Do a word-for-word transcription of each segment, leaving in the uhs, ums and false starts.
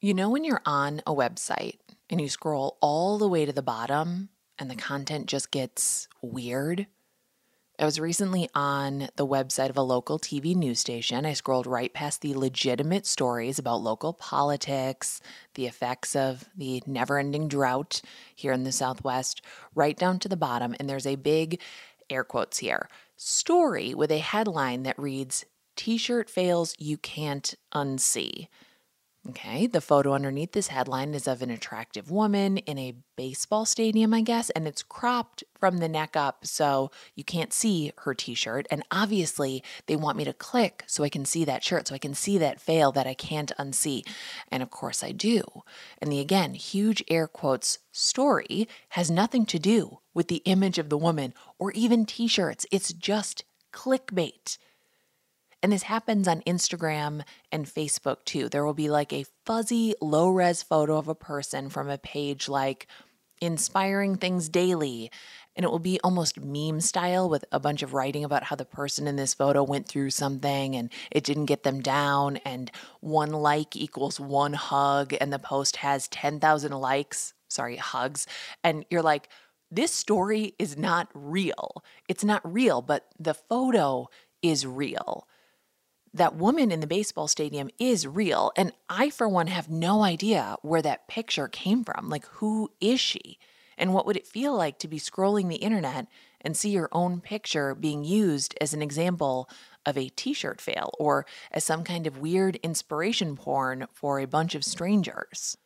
You know when you're on a website and you scroll all the way to the bottom and the content just gets weird? I was recently on the website of a local T V news station. I scrolled right past the legitimate stories about local politics, the effects of the never-ending drought here in the Southwest, right down to the bottom, and there's a big, air quotes here, story with a headline that reads, "T-shirt fails you can't unsee." Okay, the photo underneath this headline is of an attractive woman in a baseball stadium, I guess, and it's cropped from the neck up so you can't see her t-shirt. And obviously, they want me to click so I can see that shirt, so I can see that fail that I can't unsee. And of course, I do. And the, again, huge air quotes story has nothing to do with the image of the woman or even t-shirts. It's just clickbait. And this happens on Instagram and Facebook too. There will be like a fuzzy, low-res photo of a person from a page like Inspiring Things Daily, and it will be almost meme style with a bunch of writing about how the person in this photo went through something and it didn't get them down, and one like equals one hug, and the post has ten thousand likes, sorry, hugs, and you're like, this story is not real. It's not real, but the photo is real. That woman in the baseball stadium is real. And I, for one, have no idea where that picture came from. Like, who is she? And what would it feel like to be scrolling the internet and see your own picture being used as an example of a t-shirt fail or as some kind of weird inspiration porn for a bunch of strangers?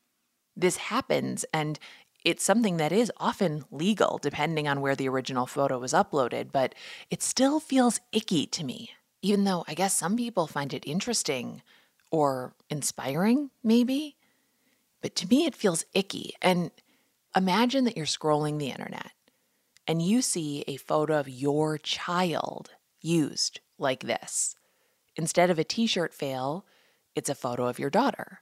This happens, and it's something that is often legal depending on where the original photo was uploaded, but it still feels icky to me. Even though I guess some people find it interesting or inspiring, maybe. But to me, it feels icky. And imagine that you're scrolling the internet and you see a photo of your child used like this. Instead of a t-shirt fail, it's a photo of your daughter.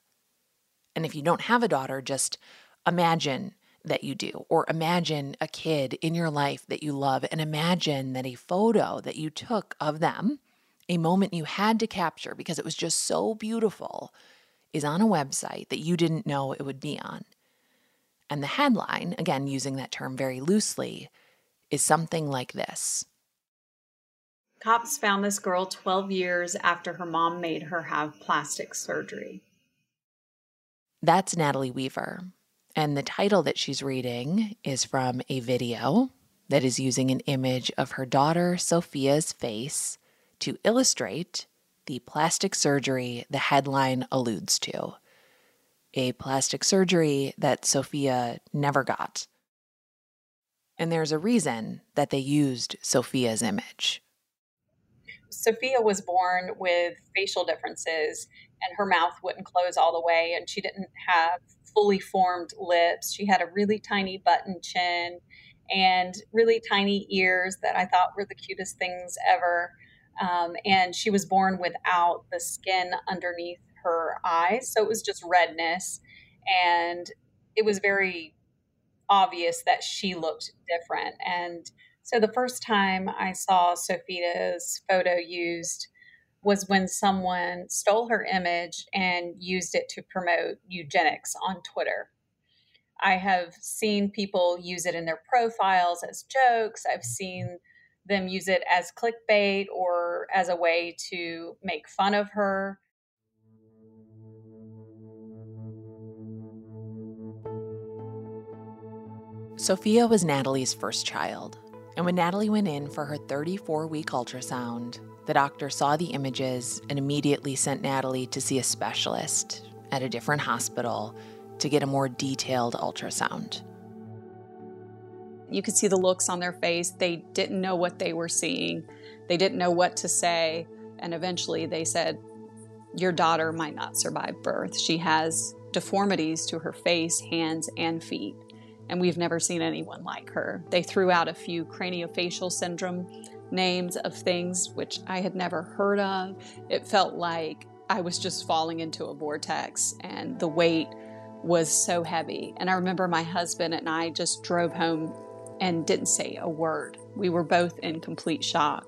And if you don't have a daughter, just imagine that you do, or imagine a kid in your life that you love, and imagine that a photo that you took of them, a moment you had to capture because it was just so beautiful, is on a website that you didn't know it would be on. And the headline, again, using that term very loosely, is something like this. Cops found this girl twelve years after her mom made her have plastic surgery. That's Natalie Weaver. And the title that she's reading is from a video that is using an image of her daughter Sophia's face to illustrate the plastic surgery the headline alludes to. A plastic surgery that Sophia never got. And there's a reason that they used Sophia's image. Sophia was born with facial differences, and her mouth wouldn't close all the way, and she didn't have fully formed lips. She had a really tiny button chin and really tiny ears that I thought were the cutest things ever. Um, and she was born without the skin underneath her eyes. So it was just redness. And it was very obvious that she looked different. And so the first time I saw Sophia's photo used was when someone stole her image and used it to promote eugenics on Twitter. I have seen people use it in their profiles as jokes. I've seen them use it as clickbait or as a way to make fun of her. Sophia was Natalie's first child, and when Natalie went in for her thirty-four week ultrasound, the doctor saw the images and immediately sent Natalie to see a specialist at a different hospital to get a more detailed ultrasound. You could see the looks on their face. They didn't know what they were seeing. They didn't know what to say. And eventually they said, your daughter might not survive birth. She has deformities to her face, hands, and feet. And we've never seen anyone like her. They threw out a few craniofacial syndrome names of things which I had never heard of. It felt like I was just falling into a vortex, and the weight was so heavy. And I remember my husband and I just drove home and didn't say a word. We were both in complete shock.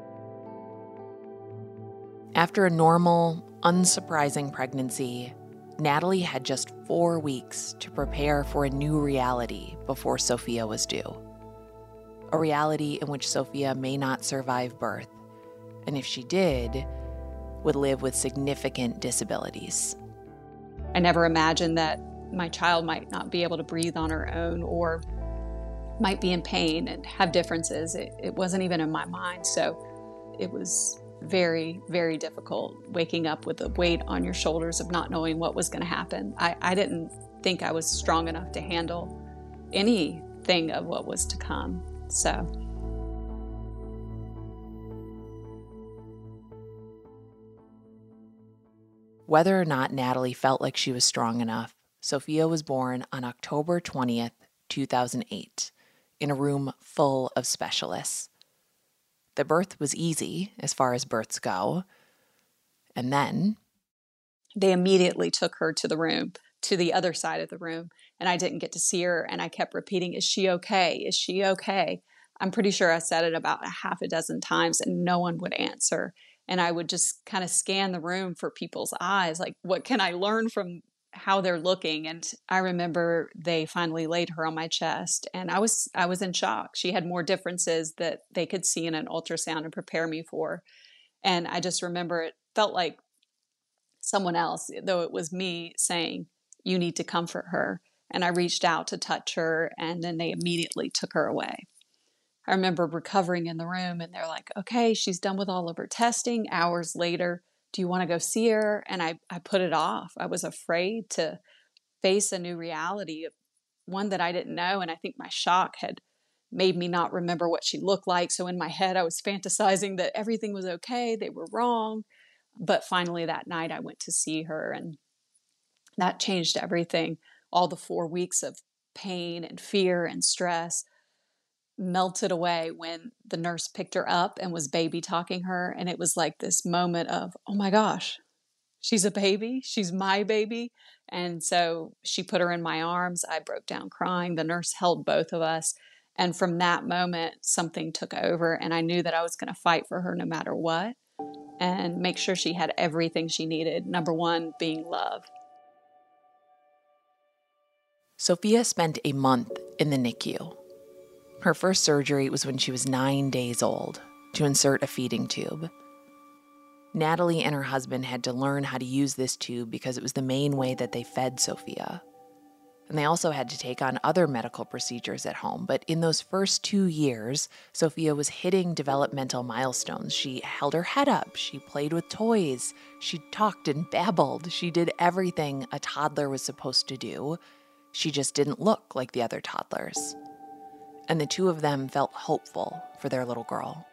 After a normal, unsurprising pregnancy, Natalie had just four weeks to prepare for a new reality before Sophia was due. A reality in which Sophia may not survive birth, and if she did, would live with significant disabilities. I never imagined that my child might not be able to breathe on her own or might be in pain and have differences. It, it wasn't even in my mind. So it was very, very difficult waking up with the weight on your shoulders of not knowing what was going to happen. I, I didn't think I was strong enough to handle anything of what was to come. So whether or not Natalie felt like she was strong enough, Sophia was born on October twentieth, two thousand eight, in a room full of specialists. The birth was easy, as far as births go. And then they immediately took her to the room, to the other side of the room, and I didn't get to see her. And I kept repeating, "Is she okay? Is she okay?" I'm pretty sure I said it about a half a dozen times, and no one would answer. And I would just kind of scan the room for people's eyes, like, what can I learn from how they're looking? And I remember they finally laid her on my chest, and I was I was in shock. She had more differences that they could see in an ultrasound and prepare me for. And I just remember it felt like someone else, though it was me, saying, "You need to comfort her." And I reached out to touch her, and then they immediately took her away. I remember recovering in the room, and they're like, "Okay, she's done with all of her testing." Hours later, "Do you want to go see her?" And I, I put it off. I was afraid to face a new reality, one that I didn't know. And I think my shock had made me not remember what she looked like. So in my head, I was fantasizing that everything was okay. They were wrong. But finally that night I went to see her, and that changed everything. All the four weeks of pain and fear and stress melted away when the nurse picked her up and was baby talking her. And it was like this moment of, oh my gosh, she's a baby. She's my baby. And so she put her in my arms. I broke down crying. The nurse held both of us. And from that moment, something took over. And I knew that I was going to fight for her no matter what and make sure she had everything she needed. Number one being love. Sophia spent a month in the N I C U. Her first surgery was when she was nine days old, to insert a feeding tube. Natalie and her husband had to learn how to use this tube because it was the main way that they fed Sophia. And they also had to take on other medical procedures at home. But in those first two years, Sophia was hitting developmental milestones. She held her head up. She played with toys. She talked and babbled. She did everything a toddler was supposed to do. She just didn't look like the other toddlers. And the two of them felt hopeful for their little girl.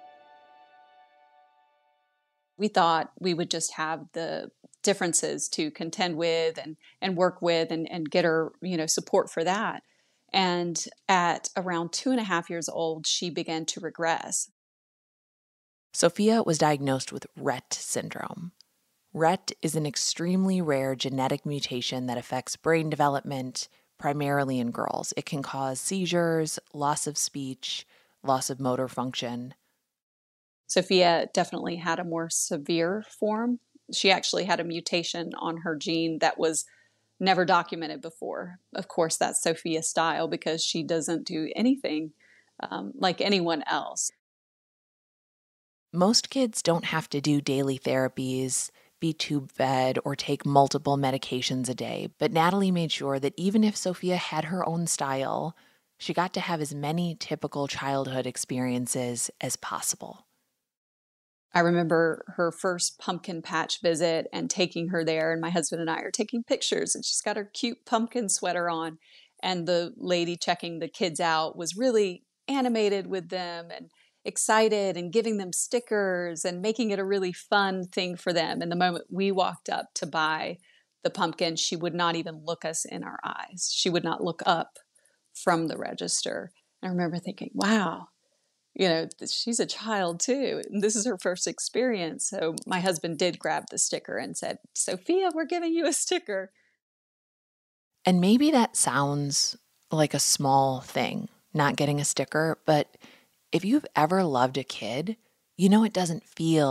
We thought we would just have the differences to contend with and, and work with and, and get her, you know, support for that. And at around two and a half years old, she began to regress. Sophia was diagnosed with Rett syndrome. Rett is an extremely rare genetic mutation that affects brain development, primarily in girls. It can cause seizures, loss of speech, loss of motor function. Sophia definitely had a more severe form. She actually had a mutation on her gene that was never documented before. Of course, that's Sophia's style because she doesn't do anything um, like anyone else. Most kids don't have to do daily therapies, be tube fed, or take multiple medications a day. But Natalie made sure that even if Sophia had her own style, she got to have as many typical childhood experiences as possible. I remember her first pumpkin patch visit and taking her there, and my husband and I are taking pictures, and she's got her cute pumpkin sweater on. And the lady checking the kids out was really animated with them and excited and giving them stickers and making it a really fun thing for them. And the moment we walked up to buy the pumpkin, she would not even look us in our eyes. She would not look up from the register. And I remember thinking, wow, you know, she's a child too. And this is her first experience. So my husband did grab the sticker and said, "Sophia, we're giving you a sticker." And maybe that sounds like a small thing, not getting a sticker, but if you've ever loved a kid, you know it doesn't feel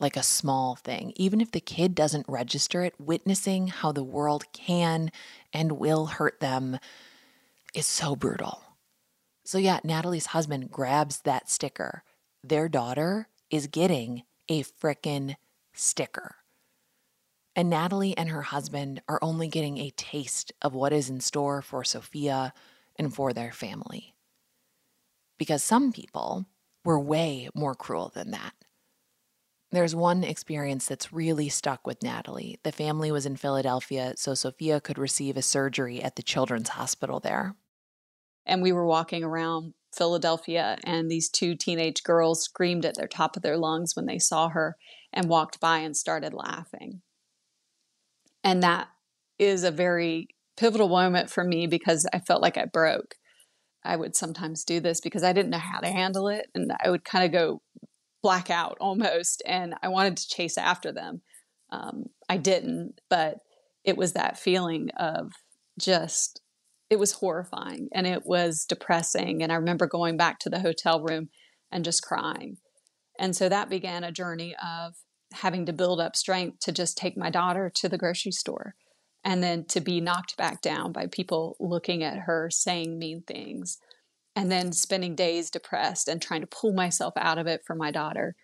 like a small thing. Even if the kid doesn't register it, witnessing how the world can and will hurt them is so brutal. So yeah, Natalie's husband grabs that sticker. Their daughter is getting a frickin' sticker. And Natalie and her husband are only getting a taste of what is in store for Sophia and for their family. Because some people were way more cruel than that. There's one experience that's really stuck with Natalie. The family was in Philadelphia, so Sophia could receive a surgery at the Children's Hospital there. And we were walking around Philadelphia, and these two teenage girls screamed at the top of their lungs when they saw her and walked by and started laughing. And that is a very pivotal moment for me because I felt like I broke. I would sometimes do this because I didn't know how to handle it, and I would kind of go black out almost, and I wanted to chase after them. Um, I didn't, but it was that feeling of just, it was horrifying and it was depressing. And I remember going back to the hotel room and just crying. And so that began a journey of having to build up strength to just take my daughter to the grocery store and then to be knocked back down by people looking at her, saying mean things, and then spending days depressed and trying to pull myself out of it for my daughter.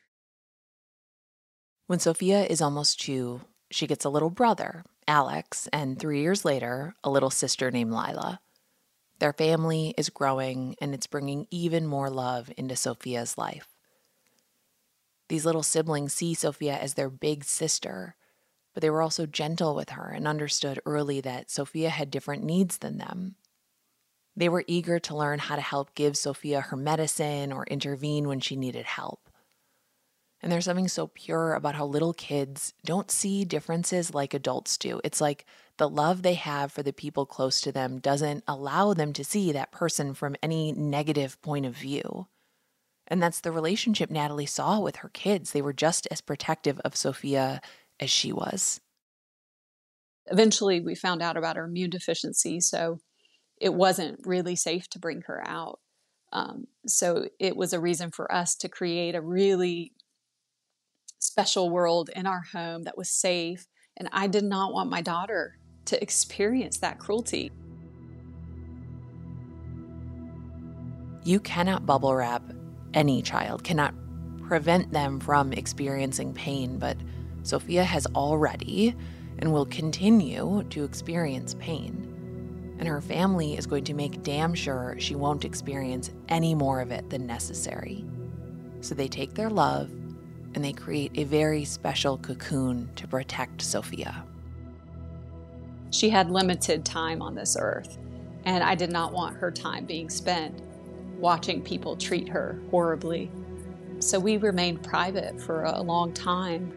When Sophia is almost two, she gets a little brother, Alex, and three years later, a little sister named Lila. Their family is growing, and it's bringing even more love into Sophia's life. These little siblings see Sophia as their big sister, but they were also gentle with her and understood early that Sophia had different needs than them. They were eager to learn how to help give Sophia her medicine or intervene when she needed help. And there's something so pure about how little kids don't see differences like adults do. It's like the love they have for the people close to them doesn't allow them to see that person from any negative point of view. And that's the relationship Natalie saw with her kids. They were just as protective of Sophia as she was. Eventually, we found out about her immune deficiency, so it wasn't really safe to bring her out. Um, so it was a reason for us to create a really special world in our home that was safe. And I did not want my daughter to experience that cruelty. You cannot bubble wrap any child, cannot prevent them from experiencing pain, but Sophia has already and will continue to experience pain. And her family is going to make damn sure she won't experience any more of it than necessary. So they take their love and they create a very special cocoon to protect Sophia. She had limited time on this earth, and I did not want her time being spent watching people treat her horribly. So we remained private for a long time.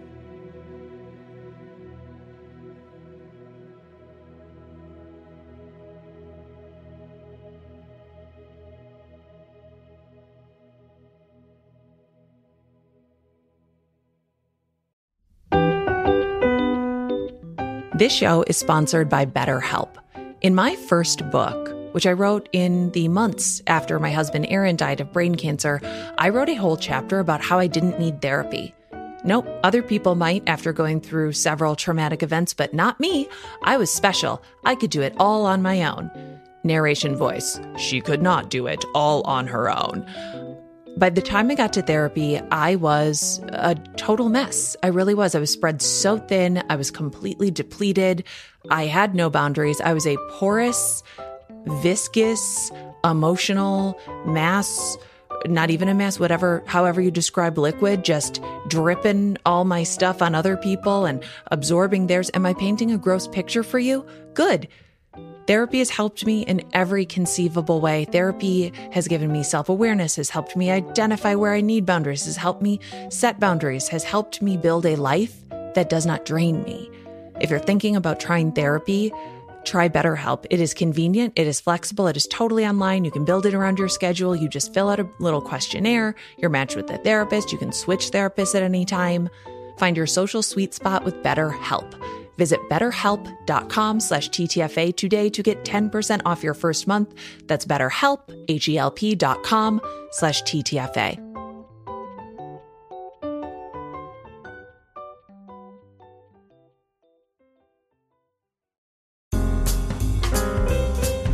This show is sponsored by BetterHelp. In my first book, which I wrote in the months after my husband Aaron died of brain cancer, I wrote a whole chapter about how I didn't need therapy. Nope, other people might after going through several traumatic events, but not me. I was special. I could do it all on my own. Narration voice, she could not do it all on her own. By the time I got to therapy, I was a total mess. I really was. I was spread so thin. I was completely depleted. I had no boundaries. I was a porous, viscous, emotional mass, not even a mass, whatever, however you describe liquid, just dripping all my stuff on other people and absorbing theirs. Am I painting a gross picture for you? Good. Therapy has helped me in every conceivable way. Therapy has given me self-awareness, has helped me identify where I need boundaries, has helped me set boundaries, has helped me build a life that does not drain me. If you're thinking about trying therapy, try BetterHelp. It is convenient. It is flexible. It is totally online. You can build it around your schedule. You just fill out a little questionnaire. You're matched with a therapist. You can switch therapists at any time. Find your social sweet spot with BetterHelp. Visit betterhelp.com slash TTFA today to get ten percent off your first month. That's betterhelp, H-E-L-P dot com slash TTFA.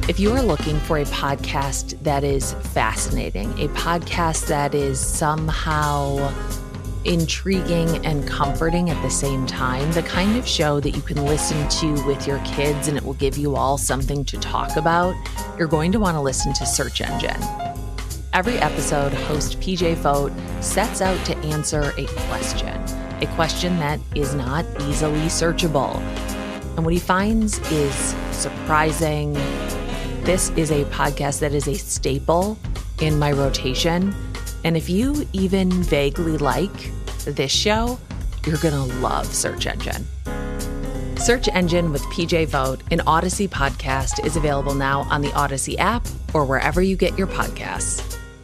If you are looking for a podcast that is fascinating, a podcast that is somehow intriguing and comforting at the same time, the kind of show that you can listen to with your kids and it will give you all something to talk about, you're going to want to listen to Search Engine. Every episode, host P J Vogt sets out to answer a question, a question that is not easily searchable. And what he finds is surprising. This is a podcast that is a staple in my rotation. And if you even vaguely like this show, you're going to love Search Engine. Search Engine with P J Vogt, an Odyssey podcast, is available now on the Odyssey app or wherever you get your podcasts.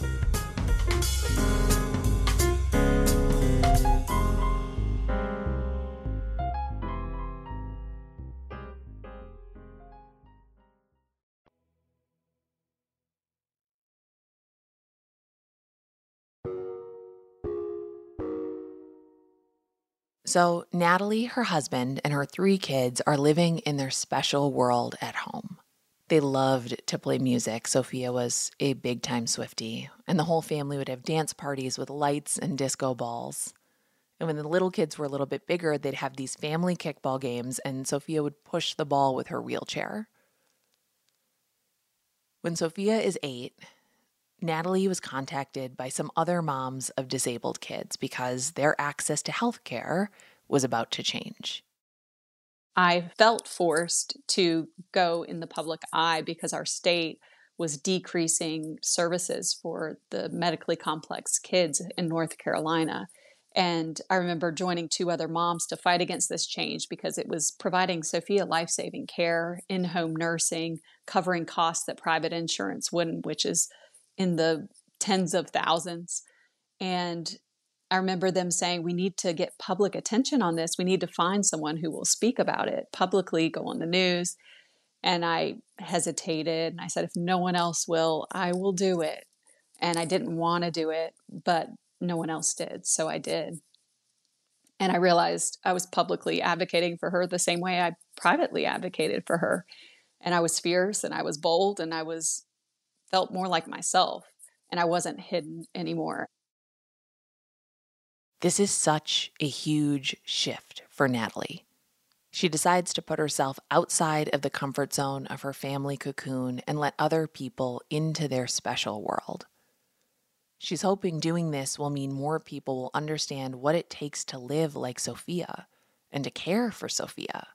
So Natalie, her husband, and her three kids are living in their special world at home. They loved to play music. Sophia was a big-time Swiftie, and the whole family would have dance parties with lights and disco balls. And when the little kids were a little bit bigger, they'd have these family kickball games, and Sophia would push the ball with her wheelchair. When Sophia is eight, Natalie was contacted by some other moms of disabled kids because their access to health care was about to change. I felt forced to go in the public eye because our state was decreasing services for the medically complex kids in North Carolina. And I remember joining two other moms to fight against this change because it was providing Sophia life-saving care, in-home nursing, covering costs that private insurance wouldn't, which is in the tens of thousands. And I remember them saying, we need to get public attention on this. We need to find someone who will speak about it publicly, go on the news. And I hesitated. And I said, if no one else will, I will do it. And I didn't want to do it, but no one else did. So I did. And I realized I was publicly advocating for her the same way I privately advocated for her. And I was fierce and I was bold and I was felt more like myself, and I wasn't hidden anymore. This is such a huge shift for Natalie. She decides to put herself outside of the comfort zone of her family cocoon and let other people into their special world. She's hoping doing this will mean more people will understand what it takes to live like Sophia and to care for Sophia.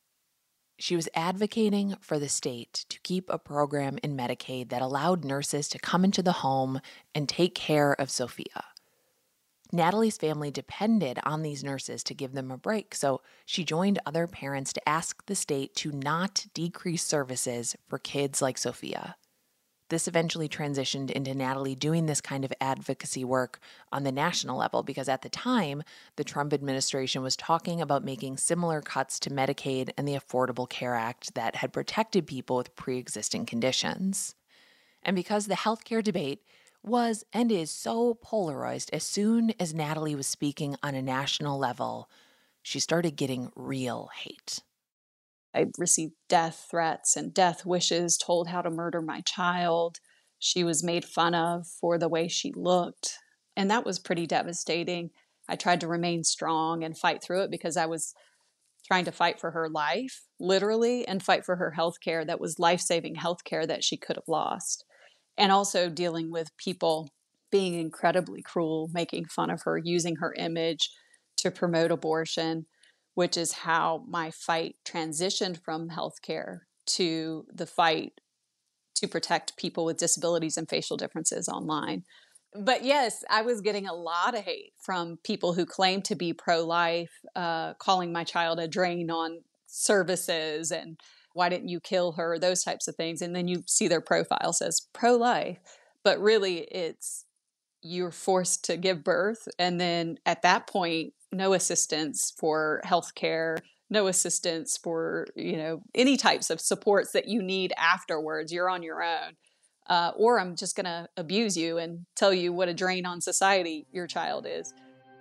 She was advocating for the state to keep a program in Medicaid that allowed nurses to come into the home and take care of Sophia. Natalie's family depended on these nurses to give them a break, so she joined other parents to ask the state to not decrease services for kids like Sophia. This eventually transitioned into Natalie doing this kind of advocacy work on the national level because at the time, the Trump administration was talking about making similar cuts to Medicaid and the Affordable Care Act that had protected people with pre-existing conditions. And because the healthcare debate was and is so polarized, as soon as Natalie was speaking on a national level, she started getting real hate. I received death threats and death wishes, told how to murder my child. She was made fun of for the way she looked. And that was pretty devastating. I tried to remain strong and fight through it because I was trying to fight for her life, literally, and fight for her health care that was life-saving health care that she could have lost. And also dealing with people being incredibly cruel, making fun of her, using her image to promote abortion, which is how my fight transitioned from healthcare to the fight to protect people with disabilities and facial differences online. But yes, I was getting a lot of hate from people who claim to be pro-life, uh, calling my child a drain on services and why didn't you kill her, those types of things. And then you see their profile says pro-life, but really it's you're forced to give birth. And then at that point, no assistance for healthcare, no assistance for, you know, any types of supports that you need afterwards. You're on your own. Uh, or I'm just going to abuse you and tell you what a drain on society your child is.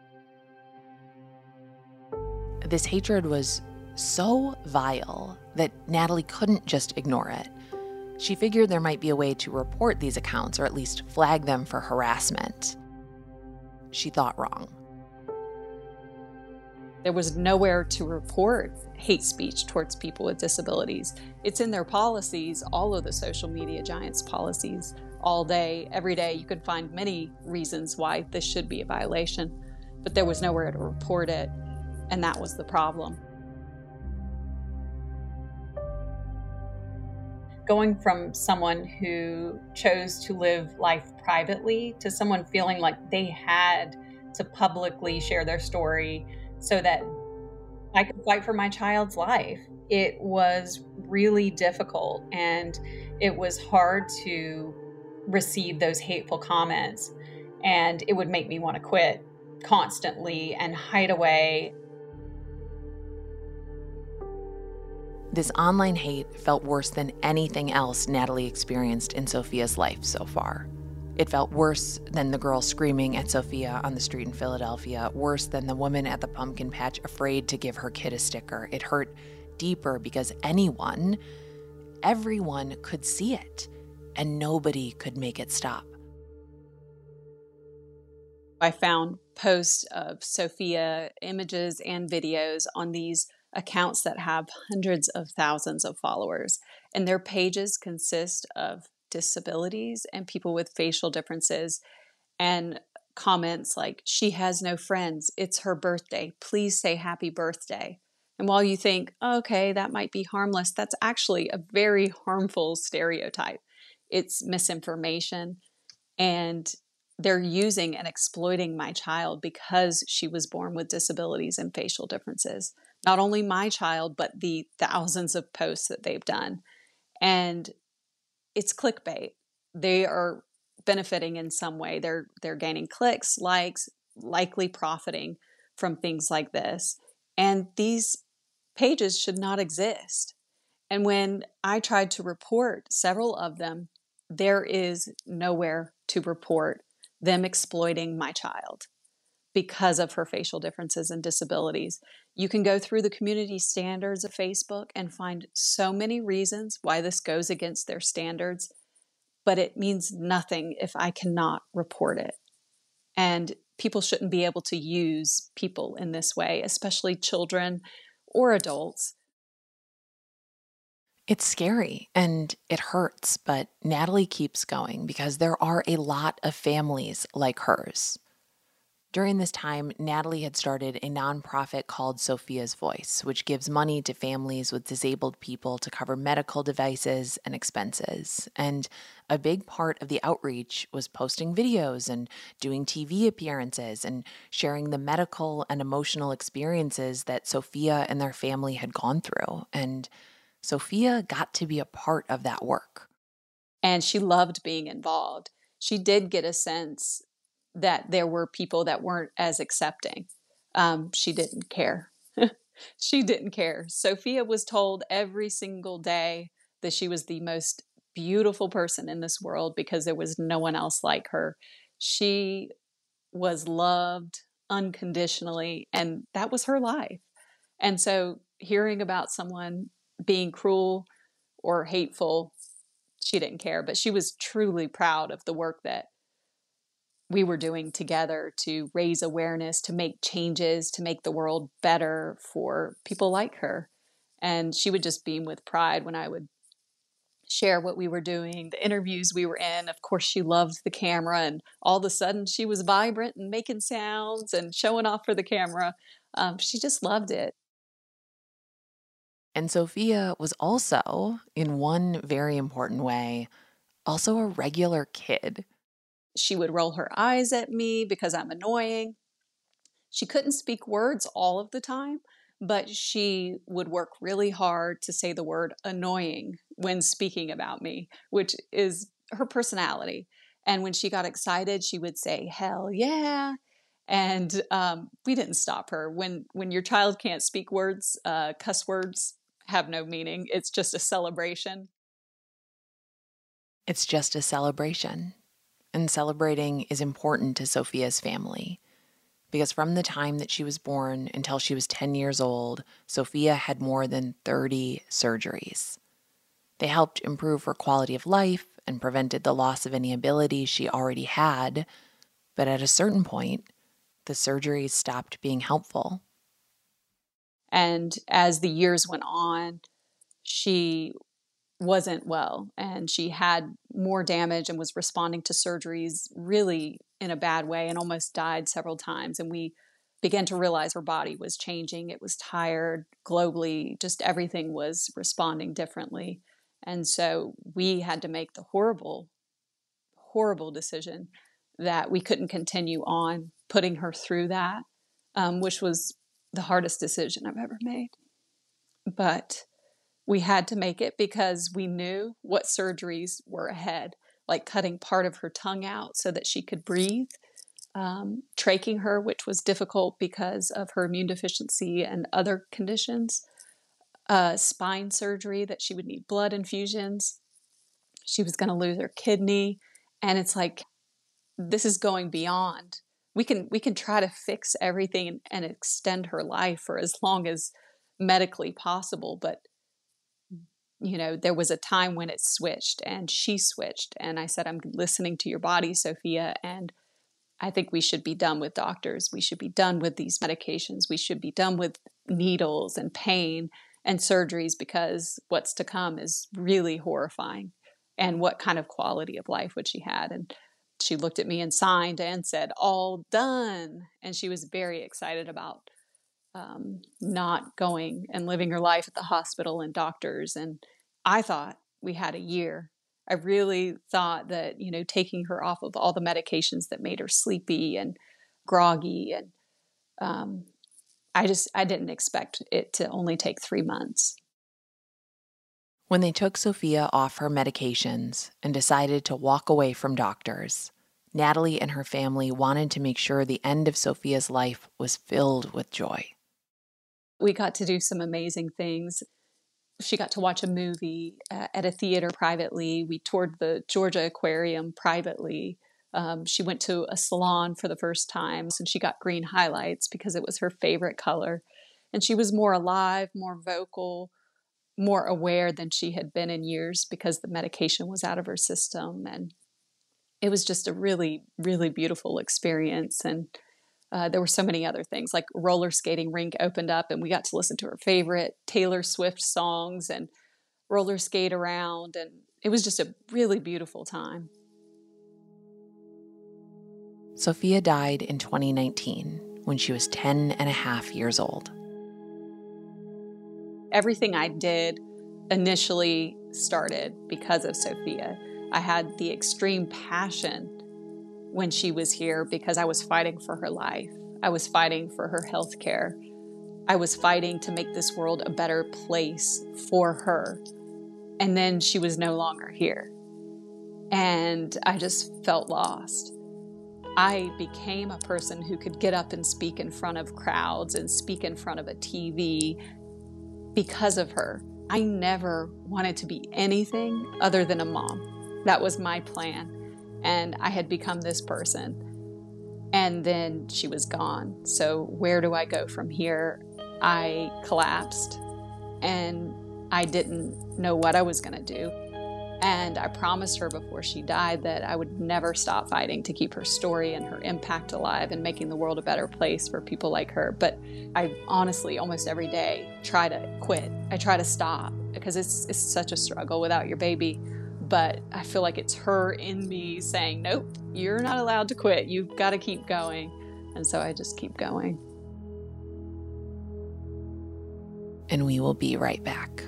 This hatred was so vile that Natalie couldn't just ignore it. She figured there might be a way to report these accounts or at least flag them for harassment. She thought wrong. There was nowhere to report hate speech towards people with disabilities. It's in their policies, all of the social media giants' policies, all day, every day. You could find many reasons why this should be a violation, but there was nowhere to report it, and that was the problem. Going from someone who chose to live life privately to someone feeling like they had to publicly share their story so that I could fight for my child's life. It was really difficult, and it was hard to receive those hateful comments, and it would make me want to quit constantly and hide away. This online hate felt worse than anything else Natalie experienced in Sophia's life so far. It felt worse than the girl screaming at Sophia on the street in Philadelphia, worse than the woman at the pumpkin patch afraid to give her kid a sticker. It hurt deeper because anyone, everyone could see it, and nobody could make it stop. I found posts of Sophia images and videos on these accounts that have hundreds of thousands of followers, and their pages consist of disabilities and people with facial differences, and comments like, "She has no friends, it's her birthday, please say happy birthday." And while you think, okay, that might be harmless, that's actually a very harmful stereotype. It's misinformation, and they're using and exploiting my child because she was born with disabilities and facial differences. Not only my child, but the thousands of posts that they've done. And it's clickbait. They are benefiting in some way. They're they're gaining clicks, likes, likely profiting from things like this. And these pages should not exist. And when I tried to report several of them, there is nowhere to report them exploiting my child because of her facial differences and disabilities. You can go through the community standards of Facebook and find so many reasons why this goes against their standards, but it means nothing if I cannot report it. And people shouldn't be able to use people in this way, especially children or adults. It's scary and it hurts, but Natalie keeps going because there are a lot of families like hers. During this time, Natalie had started a nonprofit called Sophia's Voice, which gives money to families with disabled people to cover medical devices and expenses. And a big part of the outreach was posting videos and doing T V appearances and sharing the medical and emotional experiences that Sophia and their family had gone through. And Sophia got to be a part of that work. And she loved being involved. She did get a sense that there were people that weren't as accepting. Um, she didn't care. She didn't care. Sophia was told every single day that she was the most beautiful person in this world because there was no one else like her. She was loved unconditionally, and that was her life. And so hearing about someone being cruel or hateful, she didn't care, but she was truly proud of the work that we were doing together to raise awareness, to make changes, to make the world better for people like her. And she would just beam with pride when I would share what we were doing, the interviews we were in. Of course, she loved the camera, and all of a sudden she was vibrant and making sounds and showing off for the camera. Um, she just loved it. And Sophia was also, in one very important way, also a regular kid. She would roll her eyes at me because I'm annoying. She couldn't speak words all of the time, but she would work really hard to say the word annoying when speaking about me, which is her personality. And when she got excited, she would say, "Hell yeah." And um, we didn't stop her. When, when your child can't speak words, uh, cuss words have no meaning. It's just a celebration. It's just a celebration. And celebrating is important to Sophia's family because from the time that she was born until she was ten years old, Sophia had more than thirty surgeries. They helped improve her quality of life and prevented the loss of any abilities she already had. But at a certain point, the surgeries stopped being helpful. And as the years went on, she wasn't well, and she had more damage and was responding to surgeries really in a bad way and almost died several times. And we began to realize her body was changing. It was tired globally. Just everything was responding differently. And so we had to make the horrible, horrible decision that we couldn't continue on putting her through that, um, which was the hardest decision I've ever made. But we had to make it because we knew what surgeries were ahead, like cutting part of her tongue out so that she could breathe, um, tracheing her, which was difficult because of her immune deficiency and other conditions, uh, spine surgery that she would need blood infusions. She was going to lose her kidney. And it's like, this is going beyond. We can, we can try to fix everything and, and extend her life for as long as medically possible. But, you know, there was a time when it switched and she switched. And I said, I'm listening to your body, Sophia. And I think we should be done with doctors. We should be done with these medications. We should be done with needles and pain and surgeries, because what's to come is really horrifying. And what kind of quality of life would she had? And she looked at me and signed and said, all done. And she was very excited about um, not going and living her life at the hospital and doctors. And I thought we had a year. I really thought that, you know, taking her off of all the medications that made her sleepy and groggy. And um, I just, I didn't expect it to only take three months. When they took Sophia off her medications and decided to walk away from doctors, Natalie and her family wanted to make sure the end of Sophia's life was filled with joy. We got to do some amazing things. She got to watch a movie uh, at a theater privately. We toured the Georgia Aquarium privately. Um, she went to a salon for the first time, and she got green highlights because it was her favorite color. And she was more alive, more vocal, more aware than she had been in years because the medication was out of her system. And it was just a really, really beautiful experience. And uh, there were so many other things, like roller skating rink opened up and we got to listen to her favorite Taylor Swift songs and roller skate around. And it was just a really beautiful time. Sophia died in twenty nineteen when she was ten and a half years old. Everything I did initially started because of Sophia. I had the extreme passion when she was here because I was fighting for her life. I was fighting for her health care. I was fighting to make this world a better place for her. And then she was no longer here. And I just felt lost. I became a person who could get up and speak in front of crowds and speak in front of a T V because of her. I never wanted to be anything other than a mom. That was my plan. And I had become this person. And then she was gone. So where do I go from here? I collapsed and I didn't know what I was going to do. And I promised her before she died that I would never stop fighting to keep her story and her impact alive and making the world a better place for people like her. But I honestly, almost every day, try to quit. I try to stop because it's, it's such a struggle without your baby. But I feel like it's her in me saying, nope, you're not allowed to quit. You've got to keep going. And so I just keep going. And we will be right back.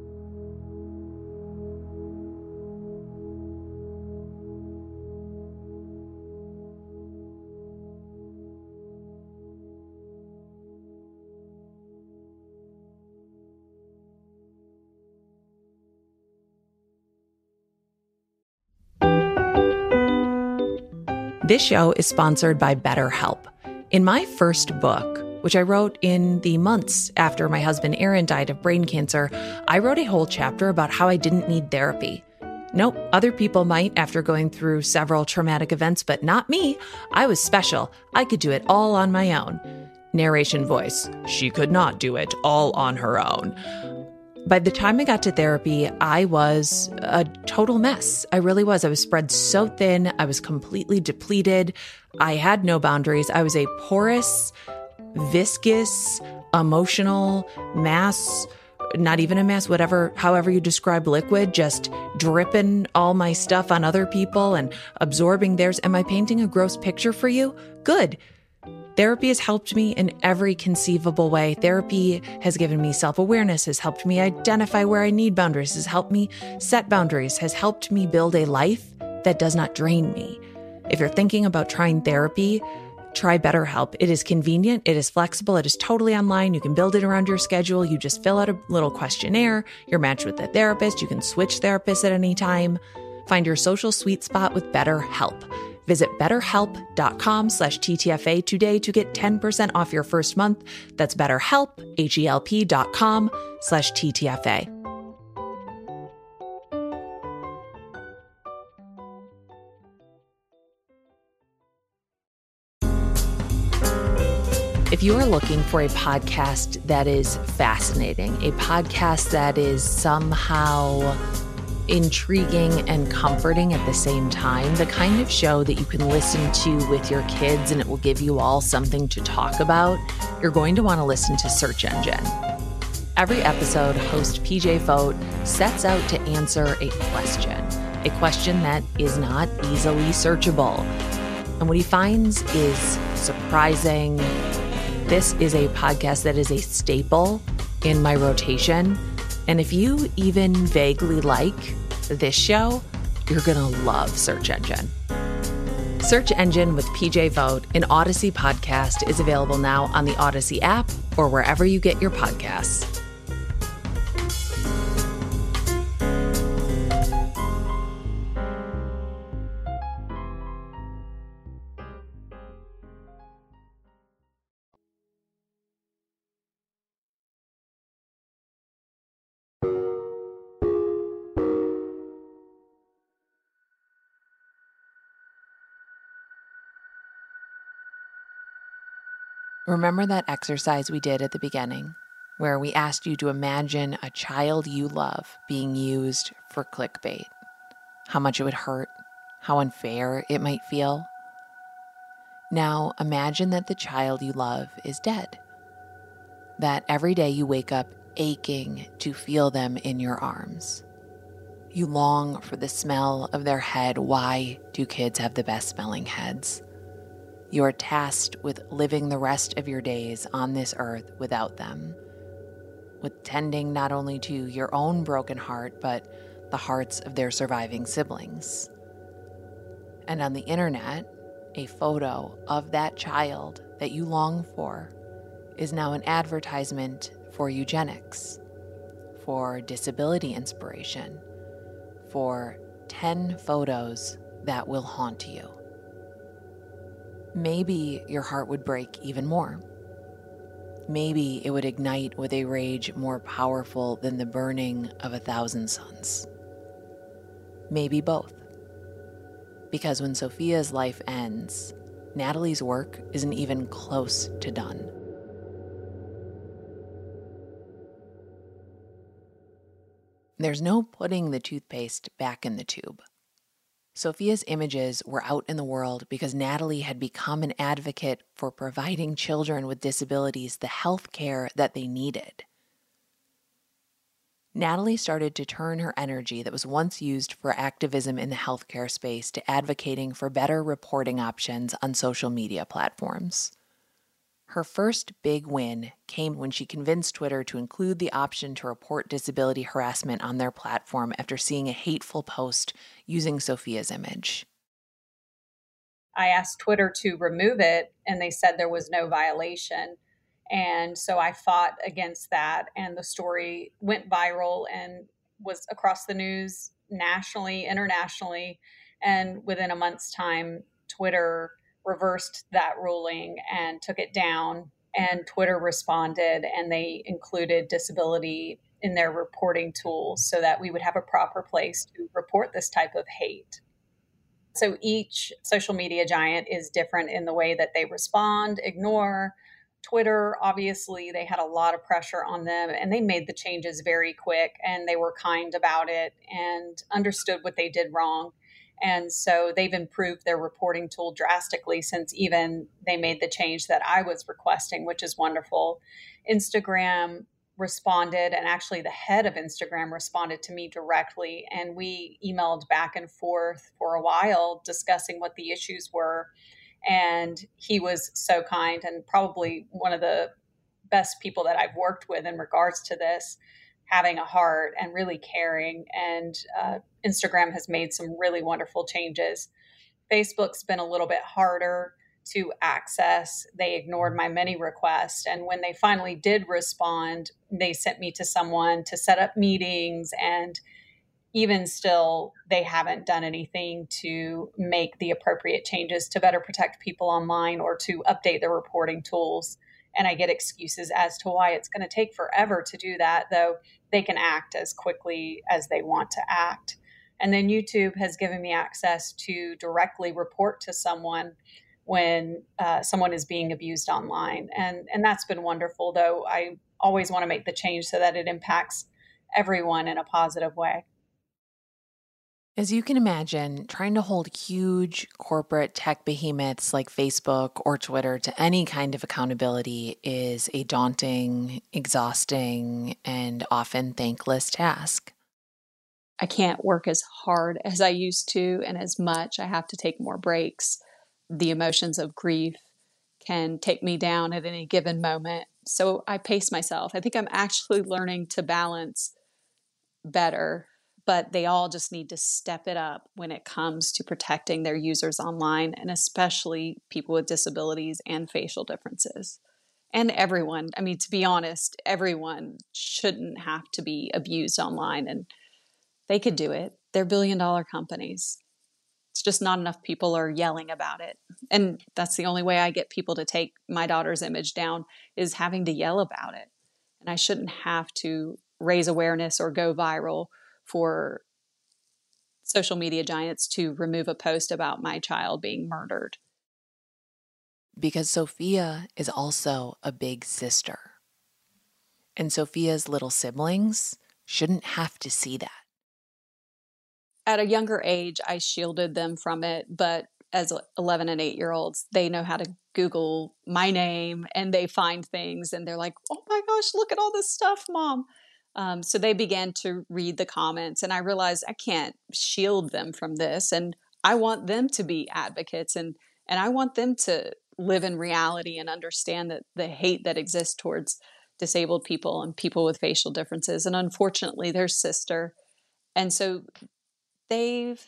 This show is sponsored by BetterHelp. In my first book, which I wrote in the months after my husband Aaron died of brain cancer, I wrote a whole chapter about how I didn't need therapy. Nope, other people might after going through several traumatic events, but not me. I was special. I could do it all on my own. Narration voice, she could not do it all on her own. By the time I got to therapy, I was a total mess. I really was. I was spread so thin. I was completely depleted. I had no boundaries. I was a porous, viscous, emotional mass, not even a mass, whatever, however you describe liquid, just dripping all my stuff on other people and absorbing theirs. Am I painting a gross picture for you? Good. Therapy has helped me in every conceivable way. Therapy has given me self-awareness, has helped me identify where I need boundaries, has helped me set boundaries, has helped me build a life that does not drain me. If you're thinking about trying therapy, try BetterHelp. It is convenient. It is flexible. It is totally online. You can build it around your schedule. You just fill out a little questionnaire. You're matched with a therapist. You can switch therapists at any time. Find your social sweet spot with BetterHelp. Visit betterhelp.com slash TTFA today to get ten percent off your first month. That's betterhelp, H-E-L-P dot com slash TTFA. If you are looking for a podcast that is fascinating, a podcast that is somehow intriguing and comforting at the same time, the kind of show that you can listen to with your kids and it will give you all something to talk about, you're going to want to listen to Search Engine. Every episode, host P J Vogt sets out to answer a question, a question that is not easily searchable. And what he finds is surprising. This is a podcast that is a staple in my rotation. And if you even vaguely like this show, you're going to love Search Engine. Search Engine with P J Vogt, an Odyssey podcast, is available now on the Odyssey app or wherever you get your podcasts. Remember that exercise we did at the beginning, where we asked you to imagine a child you love being used for clickbait? How much it would hurt, how unfair it might feel. Now imagine that the child you love is dead. That every day you wake up aching to feel them in your arms. You long for the smell of their head. Why do kids have the best smelling heads? You are tasked with living the rest of your days on this earth without them, with tending not only to your own broken heart, but the hearts of their surviving siblings. And on the internet, a photo of that child that you long for is now an advertisement for eugenics, for disability inspiration, for ten photos that will haunt you. Maybe your heart would break even more. Maybe it would ignite with a rage more powerful than the burning of a thousand suns. Maybe both. Because when Sophia's life ends, Natalie's work isn't even close to done. There's no putting the toothpaste back in the tube. Sophia's images were out in the world because Natalie had become an advocate for providing children with disabilities the health care that they needed. Natalie started to turn her energy that was once used for activism in the healthcare space to advocating for better reporting options on social media platforms. Her first big win came when she convinced Twitter to include the option to report disability harassment on their platform after seeing a hateful post using Sophia's image. I asked Twitter to remove it, and they said there was no violation. And so I fought against that, and the story went viral and was across the news nationally, internationally. And within a month's time, Twitter reversed that ruling and took it down, and Twitter responded, and they included disability in their reporting tools so that we would have a proper place to report this type of hate. So each social media giant is different in the way that they respond, ignore, Twitter, obviously, they had a lot of pressure on them and they made the changes very quick and they were kind about it and understood what they did wrong. And so they've improved their reporting tool drastically since even they made the change that I was requesting, which is wonderful. Instagram responded, and actually the head of Instagram responded to me directly. And we emailed back and forth for a while discussing what the issues were. And he was so kind and probably one of the best people that I've worked with in regards to this, having a heart and really caring. And uh, Instagram has made some really wonderful changes. Facebook's been a little bit harder to access. They ignored my many requests. And when they finally did respond, they sent me to someone to set up meetings. And even still, they haven't done anything to make the appropriate changes to better protect people online or to update their reporting tools. And I get excuses as to why it's going to take forever to do that, though they can act as quickly as they want to act. And then YouTube has given me access to directly report to someone when uh, someone is being abused online. And, and that's been wonderful, though I always want to make the change so that it impacts everyone in a positive way. As you can imagine, trying to hold huge corporate tech behemoths like Facebook or Twitter to any kind of accountability is a daunting, exhausting, and often thankless task. I can't work as hard as I used to and as much. I have to take more breaks. The emotions of grief can take me down at any given moment. So I pace myself. I think I'm actually learning to balance better, but they all just need to step it up when it comes to protecting their users online, and especially people with disabilities and facial differences. And everyone, I mean, to be honest, everyone shouldn't have to be abused online, and they could do it. They're billion dollar companies. It's just not enough people are yelling about it. And that's the only way I get people to take my daughter's image down, is having to yell about it. And I shouldn't have to raise awareness or go viral for social media giants to remove a post about my child being murdered. Because Sophia is also a big sister. And Sophia's little siblings shouldn't have to see that. At a younger age, I shielded them from it, but as eleven and eight year olds, they know how to Google my name and they find things and they're like, oh my gosh, look at all this stuff, Mom. Um, so they began to read the comments, and I realized I can't shield them from this. And I want them to be advocates, and, and I want them to live in reality and understand that the hate that exists towards disabled people and people with facial differences, and unfortunately their sister. And so they've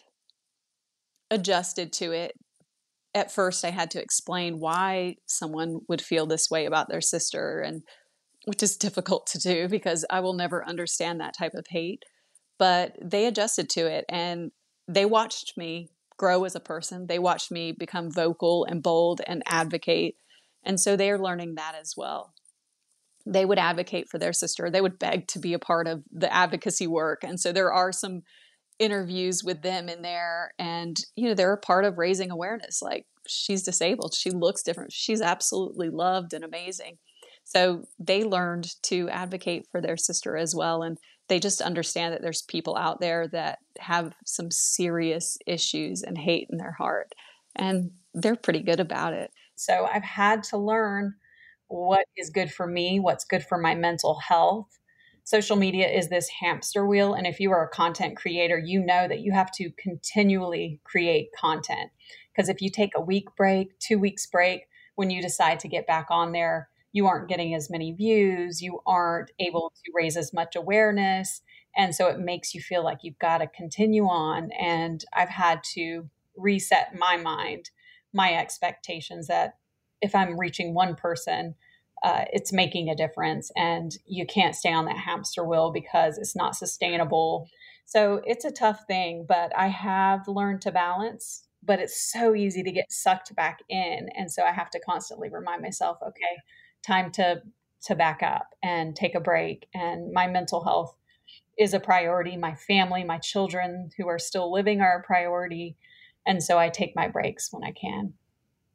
adjusted to it. At first, I had to explain why someone would feel this way about their sister, and which is difficult to do because I will never understand that type of hate. But they adjusted to it, and they watched me grow as a person. They watched me become vocal and bold and advocate. And so they are learning that as well. They would advocate for their sister. They would beg to be a part of the advocacy work. And so there are some interviews with them in there, and you know, they're a part of raising awareness. Like, she's disabled, she looks different, she's absolutely loved and amazing. So they learned to advocate for their sister as well, and they just understand that there's people out there that have some serious issues and hate in their heart, and they're pretty good about it. So I've had to learn what is good for me, what's good for my mental health. Social media is this hamster wheel. And if you are a content creator, you know that you have to continually create content. Because if you take a week break, two weeks break, when you decide to get back on there, you aren't getting as many views, you aren't able to raise as much awareness. And so it makes you feel like you've got to continue on. And I've had to reset my mind, my expectations that if I'm reaching one person, Uh, it's making a difference, and you can't stay on that hamster wheel because it's not sustainable. So it's a tough thing, but I have learned to balance, but it's so easy to get sucked back in. And so I have to constantly remind myself, okay, time to, to back up and take a break. And my mental health is a priority. My family, my children who are still living are a priority. And so I take my breaks when I can.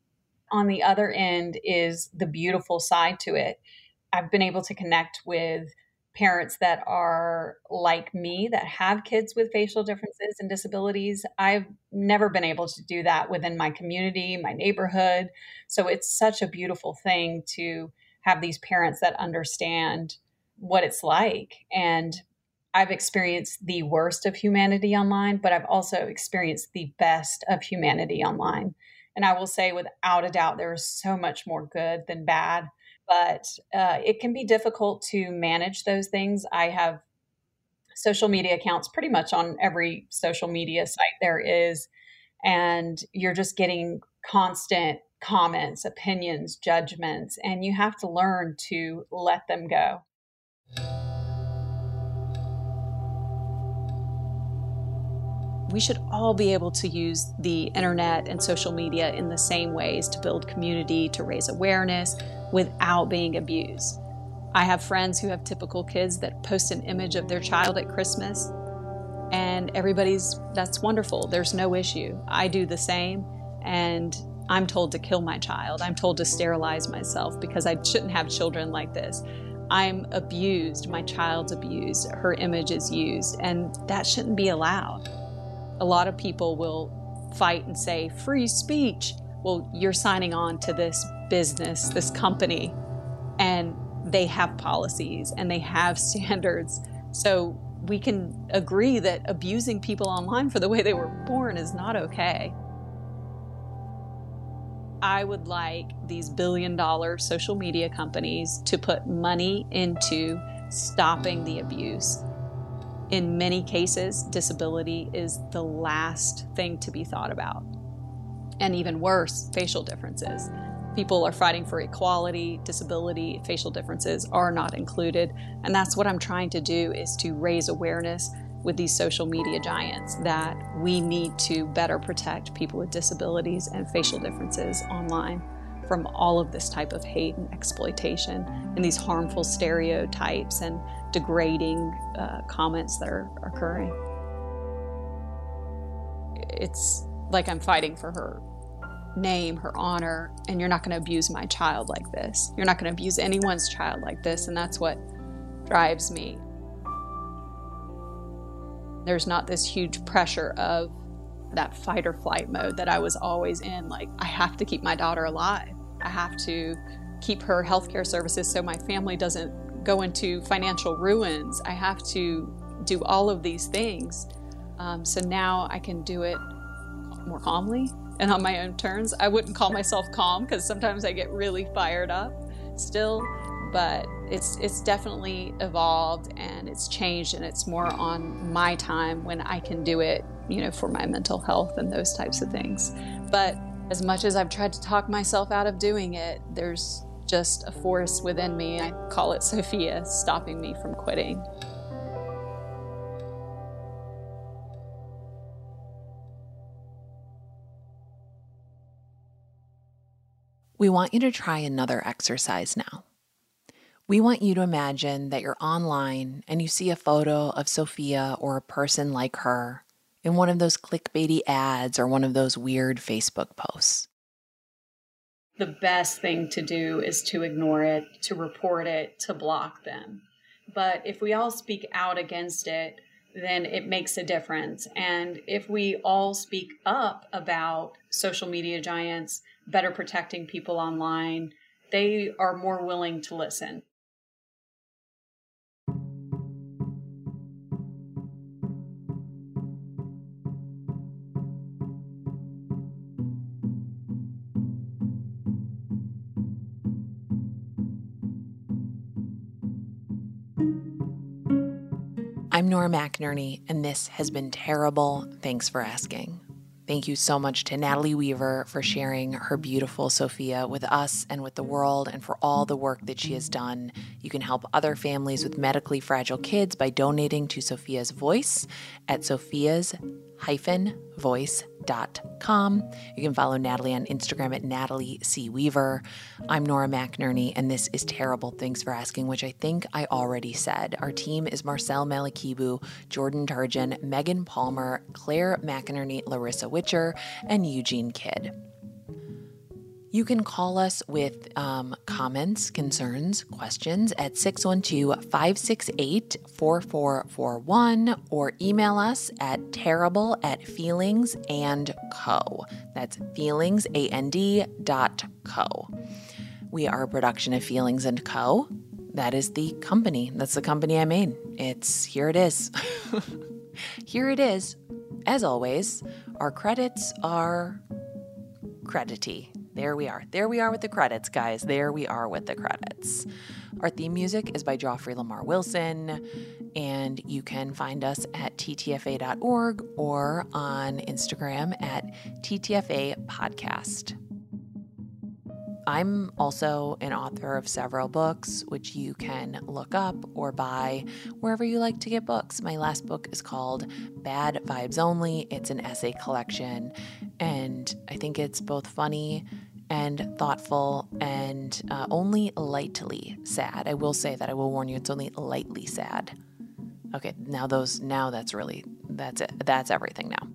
On the other end is the beautiful side to it. I've been able to connect with parents that are like me, that have kids with facial differences and disabilities. I've never been able to do that within my community, my neighborhood. So it's such a beautiful thing to have these parents that understand what it's like. And I've experienced the worst of humanity online, but I've also experienced the best of humanity online. And I will say, without a doubt, there is so much more good than bad. But uh, it can be difficult to manage those things. I have social media accounts pretty much on every social media site there is. And you're just getting constant comments, opinions, judgments, and you have to learn to let them go. We should all be able to use the internet and social media in the same ways to build community, to raise awareness without being abused. I have friends who have typical kids that post an image of their child at Christmas, and everybody's, that's wonderful. There's no issue. I do the same, and I'm told to kill my child. I'm told to sterilize myself because I shouldn't have children like this. I'm abused. My child's abused. Her image is used, and that shouldn't be allowed. A lot of people will fight and say, free speech. Well, you're signing on to this business, this company, and they have policies and they have standards. So we can agree that abusing people online for the way they were born is not okay. I would like these billion dollar social media companies to put money into stopping the abuse. In many cases, disability is the last thing to be thought about. And even worse, facial differences. People are fighting for equality, disability, facial differences are not included. And that's what I'm trying to do, is to raise awareness with these social media giants that we need to better protect people with disabilities and facial differences online from all of this type of hate and exploitation and these harmful stereotypes and degrading uh, comments that are occurring. It's like I'm fighting for her name, her honor, and you're not going to abuse my child like this. You're not going to abuse anyone's child like this, and that's what drives me. There's not this huge pressure of that fight or flight mode that I was always in. Like, I have to keep my daughter alive. I have to keep her healthcare services so my family doesn't go into financial ruins. I have to do all of these things. Um, so now I can do it more calmly and on my own terms. I wouldn't call myself calm because sometimes I get really fired up still, but it's it's definitely evolved and it's changed, and it's more on my time when I can do it, you know, for my mental health and those types of things. But as much as I've tried to talk myself out of doing it, there's just a force within me. I call it Sophia, stopping me from quitting. We want you to try another exercise now. We want you to imagine that you're online and you see a photo of Sophia or a person like her in one of those clickbaity ads or one of those weird Facebook posts. The best thing to do is to ignore it, to report it, to block them. But if we all speak out against it, then it makes a difference. And if we all speak up about social media giants better protecting people online, they are more willing to listen. I'm Nora McInerney, and this has been Terrible. Thanks for asking. Thank you so much to Natalie Weaver for sharing her beautiful Sophia with us and with the world, and for all the work that she has done. You can help other families with medically fragile kids by donating to Sophia's Voice at sophias dash voice dot com. You can follow Natalie on Instagram at Natalie C. Weaver. I'm Nora McInerney, and this is Terrible. Thanks for asking, which I think I already said. Our team is Marcel Malakibu, Jordan Turgeon, Megan Palmer, Claire McInerney, Larissa Witcher, and Eugene Kidd. You can call us with um, comments, concerns, questions at six one two, five six eight, four four four one or email us at terrible at feelings and co. That's feelings, A N D dot co. We are a production of Feelings and Co. That is the company. That's the company I made. It's, here it is. Here it is. As always, our credits are credity. There we are. There we are with the credits, guys. There we are with the credits. Our theme music is by Joffrey Lamar Wilson, and you can find us at T T F A dot org or on Instagram at T T F A Podcast. I'm also an author of several books, which you can look up or buy wherever you like to get books. My last book is called Bad Vibes Only. It's an essay collection, and I think it's both funny and thoughtful and uh, only lightly sad. I will say that. I will warn you, it's only lightly sad. Okay, now those, now that's really, that's it. That's everything now.